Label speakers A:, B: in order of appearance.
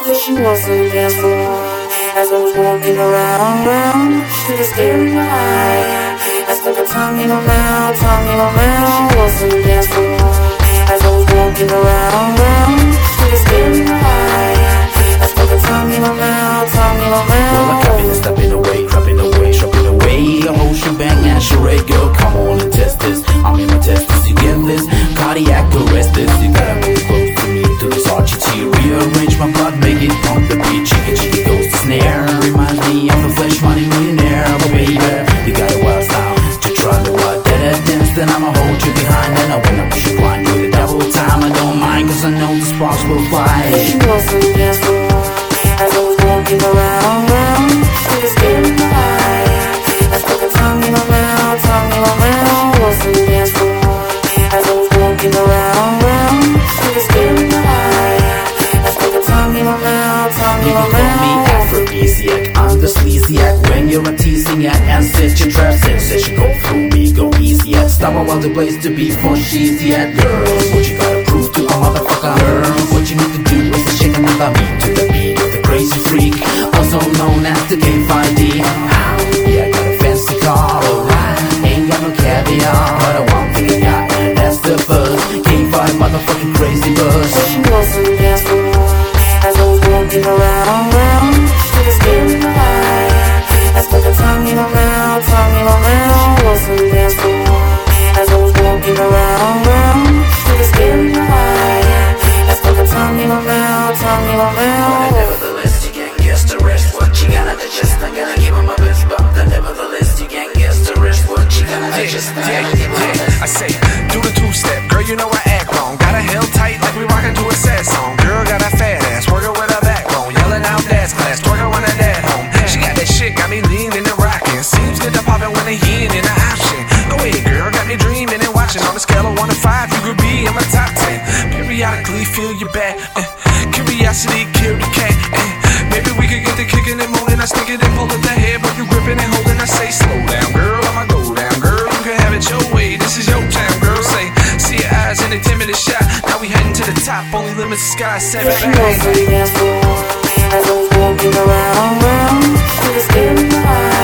A: She wasn't there for as I was walking around through the scary night. I stuck her tongue in her mouth, wasn't there for as I was walking around through the scary night. I stuck her tongue in her mouth,
B: Well, I copy this, stepping away, dropping away, a whole shebang and charade, girl, come on and test this. I'm in my test this, you get this, cardiac arrest this. You gotta move close to me, to this RGT, rearrange my blood, make it pump the beat. Chicky goes the snare, reminds me of the flesh money millionaire. But baby, you got a wild style, to try the what that dance, then I'ma hold you behind. And I when I push you blind, do the double time, I don't mind, cause I know the sparks will fly.
A: She wasn't there for as I was walking around through the scary night. I stuck her tongue in her mouth, wasn't there for as I was walking around through the scary night. I stuck her tongue in her mouth,
B: You can call me aphrodisiac, I'm the sleaziac. When you're a teasing at and set your traps and says you go through me, go easy at. Stop a while the place to be for she's at. Girl, what you gotta prove to a motherfucker? Girl, what you need to do is to shake another beat to the beat of the crazy freak, also known as the K5D. Yeah, I got a fancy car, alright. Ain't got no caviar, but I want thing I got, and that's the buzz. K5 motherfucking crazy buzz.
A: She wasn't there for as I was walking around through the scary night. I stuck her tongue in her mouth, wasn't there for as I was walking around through the scary night. I stuck her tongue in her mouth,
B: But nevertheless, you can't guess the rest. What you gonna digest? I'm gonna give her my best, but nevertheless, you can't guess the rest. What you gonna digest? I'm gonna give her my best.
C: I say, do the two-step, girl, you know I act wrong. Got her held tight like we rockin' to a sad song. Girl got a fat ass, workin' with her backbone, yelling out dance class, twerking when her dad home. She got that shit, got me leaning and rockin'. Seems good to poppin' when they in the option. Go ahead, girl, got me dreamin' and watchin'. On a scale of 1 to 5, you could be in my top 10. Periodically feel your back, curiosity killed the cat. Maybe we could get the kickin' and moaning. I stick it and pull at the hair, but you grippin' and holding. I say, slow down, girl, I'ma go down, girl. You can have it your way, this is your time, girl. Say, see your eyes in a 10-minute shot. Now we heading to the top, only limits the sky. 7
A: she wasn't there for as I was walking around through the scary night.